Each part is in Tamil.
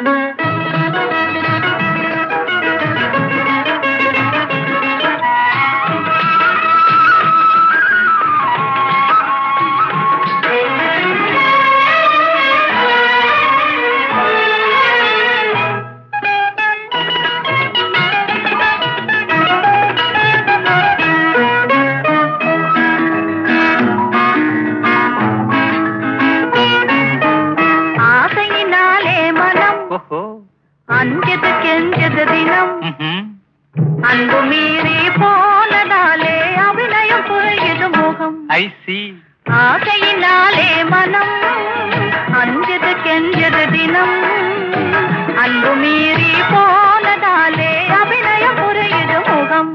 அஞ்சது கெஞ்சது தினம் அன்பு மீறி போனதாலே அபிநயம் புரியுது முகம். ஆசையினாலே மனம் அஞ்சது கெஞ்சது தினம் அன்பு மீறி போனதாலே அபிநயம் புரியுது முகம்.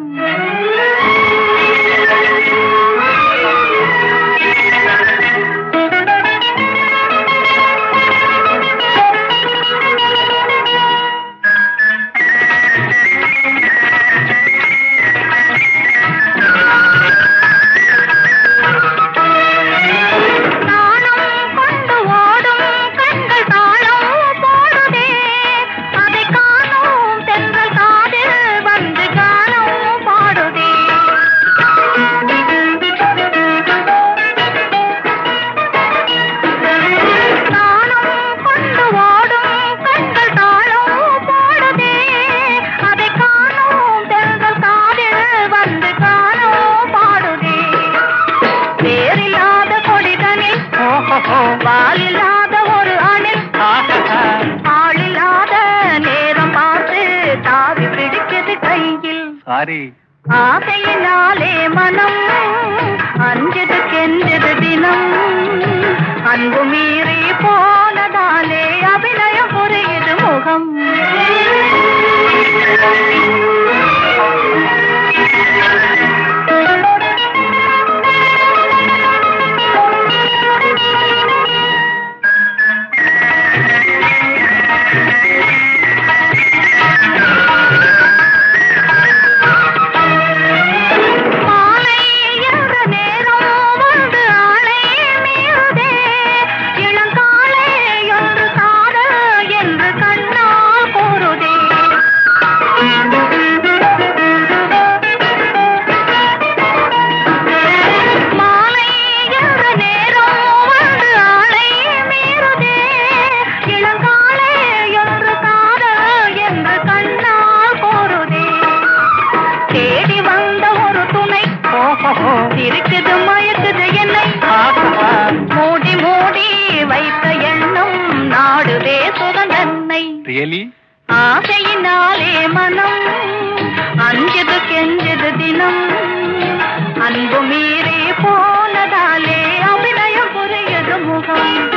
வாலில்லாத ஒரு அணில் ஆளில்லாத நேரம் பார்த்து தாவி பிடிக்குது கையில். ஆசையினாலே மனம் அஞ்சது கெஞ்சது தினம் அன்பு மீறி போனதாலே அபிநயம் புரியுது முகம். இருக்குது மயக்குது என்னை மூடி மூடி வைத்த எண்ணம் நாடுதே சுதந்தன்னை. ஆசையினாலே மனம் அஞ்சது கெஞ்சது தினம் அன்பு மீறி போனதாலே அபிநயம் புரியுது முகம்.